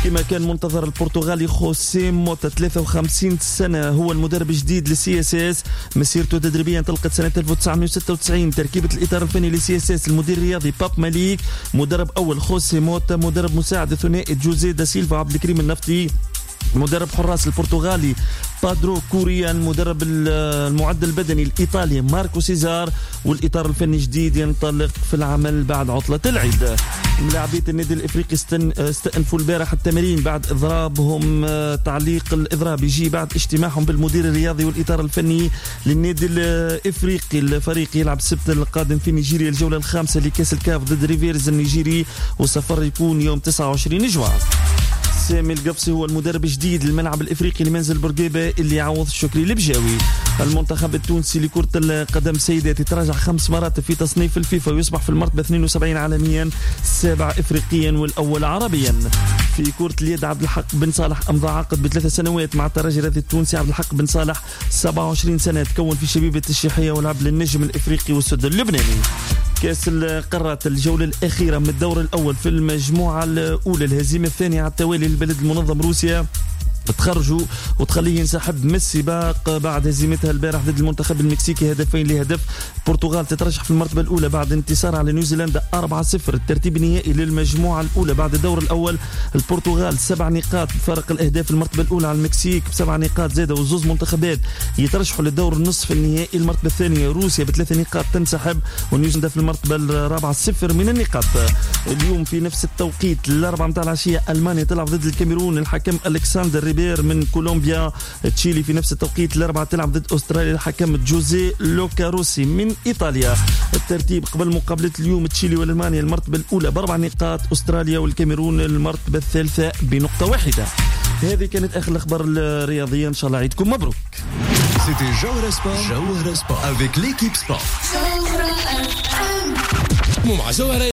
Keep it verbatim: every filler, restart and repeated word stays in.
كما كان منتظر البرتغالي خوسيه موتا ثلاثة وخمسين سنة هو المدرب الجديد لسي اس اس. مسيرته تدريبيا تلقت سنة ألف وتسعمائة وستة وتسعين. تركيبة الإطار الفني لسي اس اس المدير الرياضي باب ماليك، مدرب أول خوسيه موتا، مدرب مساعد الثنائي جوزيه دا سيلفا عبد الكريم النفطي، مدرب حراس البرتغالي بادرو كوريان، مدرب المعدل البدني الإيطالي ماركو سيزار، والإطار الفني جديد ينطلق في العمل بعد عطلة العيد. لاعبية النادي الإفريقي استأنفوا البارح التمارين بعد إضرابهم. تعليق الإضراب يجي بعد اجتماعهم بالمدير الرياضي والإطار الفني للنادي الإفريقي. الفريق يلعب السبت القادم في نيجيريا الجولة الخامسة لكأس الكاف ضد ريفيرز النيجيري، والسفر يكون يوم تسعة وعشرين جوان. سامي القبسي هو المدرب الجديد للملعب الإفريقي لمنزل بورقيبة اللي يعوض الشكري البجاوي. المنتخب التونسي لكرة القدم سيدات يتراجع خمس مرات في تصنيف الفيفا ويصبح في المرتبة اثنين وسبعين عالميا، السابع إفريقيا والأول عربيا. في كرة اليد عبد الحق بن صالح أمضى عقد بثلاث سنوات مع الترجي الرياضي التونسي. عبد الحق بن صالح سبعة وعشرين سنة، تكون في شبيبة الشيحية ولعب للنجم الإفريقي والسد اللبناني. كأس القارات الجولة الأخيرة من الدور الأول في المجموعة الأولى، الهزيمة الثانية على التوالي للبلد المنظم روسيا تخرجوا وتخليه ينسحب من السباق بعد هزيمتها البارح ضد المنتخب المكسيكي هدفين لهدف. البرتغال تترشح في المرتبة الأولى بعد انتصار على نيوزيلندا أربعة صفر. الترتيب النهائي للمجموعة الأولى بعد الدور الأول، البرتغال سبع نقاط بفارق الأهداف. المرتبة الأولى على المكسيك بسبع نقاط زادة، وزوز منتخبات يترشحوا للدور النصف النهائي. المرتبة الثانية روسيا بثلاث نقاط تنسحب، ونيوزيلندا في المرتبة الرابعة صفر من النقاط. اليوم في نفس التوقيت الأربعة متاع العشية ألمانيا تلعب ضد الكاميرون، الحكم ألكسندر ريبير من كولومبيا. تشيلي في نفس التوقيت الأربعة تلعب ضد أستراليا، الحكم جوزيه لوكاروسي من إيطاليا. الترتيب قبل مقابلة اليوم تشيلي والألمانيا المرتبة الأولى بأربع نقاط، أستراليا والكاميرون المرتبة الثالثة بنقطة واحدة. هذه كانت آخر الأخبار الرياضية، إن شاء الله عيدكم مبروك. C'était Jawhara Sport, Jawhara Sport avec l'équipe sport.